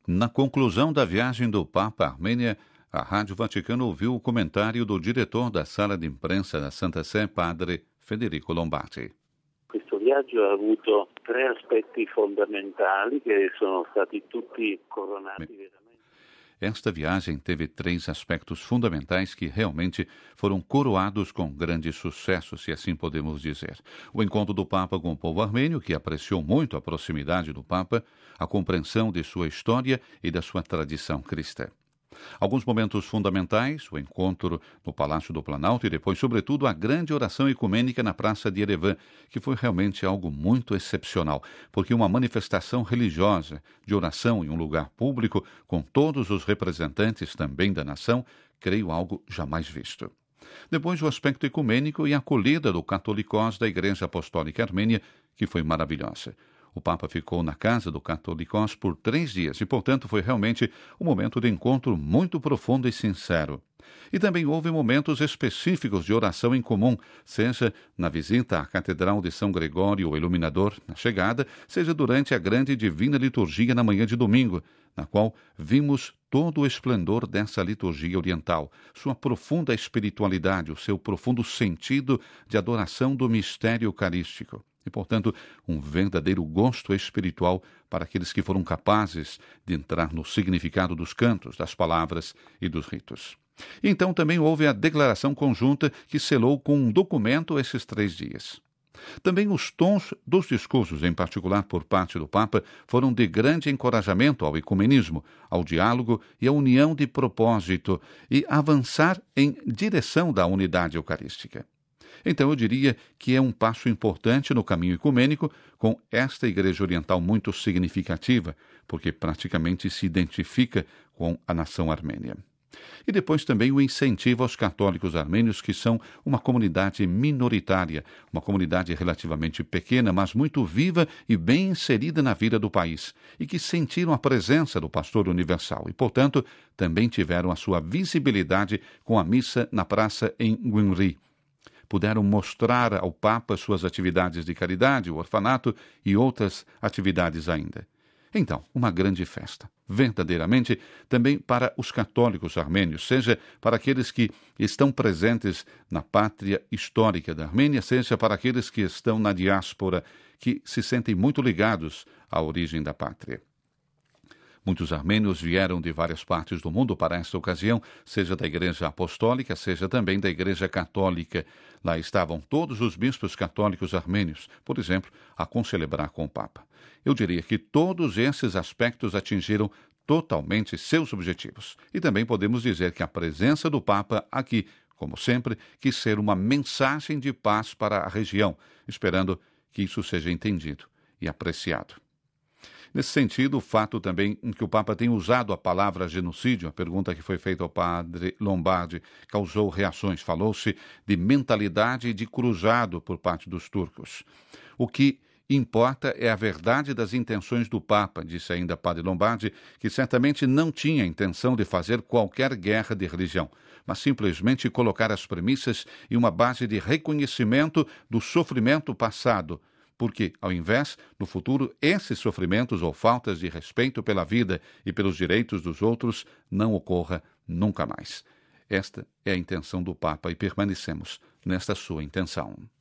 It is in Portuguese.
Na conclusão da viagem do Papa à Armênia, a Rádio Vaticano ouviu o comentário do diretor da sala de imprensa da Santa Sé, padre Federico Lombardi. Questo viaggio ha avuto tre aspetti fondamentali che sono stati tutti coronati veramente. Esta viagem teve 3 aspectos fundamentais que realmente foram coroados com grande sucesso, se assim podemos dizer. O encontro do Papa com o povo armênio, que apreciou muito a proximidade do Papa, a compreensão de sua história e da sua tradição cristã. Alguns momentos fundamentais, o encontro no Palácio do Planalto e depois, sobretudo, a grande oração ecumênica na Praça de Yerevan, que foi realmente algo muito excepcional, porque uma manifestação religiosa de oração em um lugar público, com todos os representantes também da nação, creio algo jamais visto. Depois, o aspecto ecumênico e a acolhida do Catolicós da Igreja Apostólica Armênia, que foi maravilhosa. O Papa ficou na casa do Catolicós por 3 dias e, portanto, foi realmente um momento de encontro muito profundo e sincero. E também houve momentos específicos de oração em comum, seja na visita à Catedral de São Gregório, o Iluminador, na chegada, seja durante a grande divina liturgia na manhã de domingo, na qual vimos todo o esplendor dessa liturgia oriental, sua profunda espiritualidade, o seu profundo sentido de adoração do mistério eucarístico. E, portanto, um verdadeiro gosto espiritual para aqueles que foram capazes de entrar no significado dos cantos, das palavras e dos ritos. E então também houve a declaração conjunta que selou com um documento esses 3 dias. Também os tons dos discursos, em particular por parte do Papa, foram de grande encorajamento ao ecumenismo, ao diálogo e à união de propósito e avançar em direção da unidade eucarística. Então eu diria que é um passo importante no caminho ecumênico com esta Igreja Oriental muito significativa, porque praticamente se identifica com a nação armênia. E depois também o incentivo aos católicos armênios, que são uma comunidade minoritária, uma comunidade relativamente pequena, mas muito viva e bem inserida na vida do país, e que sentiram a presença do pastor universal e, portanto, também tiveram a sua visibilidade com a missa na praça em Gyumri. Puderam mostrar ao Papa suas atividades de caridade, o orfanato e outras atividades ainda. Então, uma grande festa, verdadeiramente também para os católicos armênios, seja para aqueles que estão presentes na pátria histórica da Armênia, seja para aqueles que estão na diáspora, que se sentem muito ligados à origem da pátria. Muitos armênios vieram de várias partes do mundo para esta ocasião, seja da Igreja Apostólica, seja também da Igreja Católica. Lá estavam todos os bispos católicos armênios, por exemplo, a concelebrar com o Papa. Eu diria que todos esses aspectos atingiram totalmente seus objetivos. E também podemos dizer que a presença do Papa aqui, como sempre, quis ser uma mensagem de paz para a região, esperando que isso seja entendido e apreciado. Nesse sentido, o fato também em que o Papa tem usado a palavra genocídio, a pergunta que foi feita ao padre Lombardi, causou reações. Falou-se de mentalidade de cruzado por parte dos turcos. O que importa é a verdade das intenções do Papa, disse ainda padre Lombardi, que certamente não tinha intenção de fazer qualquer guerra de religião, mas simplesmente colocar as premissas e uma base de reconhecimento do sofrimento passado, porque, ao invés, no futuro, esses sofrimentos ou faltas de respeito pela vida e pelos direitos dos outros não ocorra nunca mais. Esta é a intenção do Papa e permanecemos nesta sua intenção.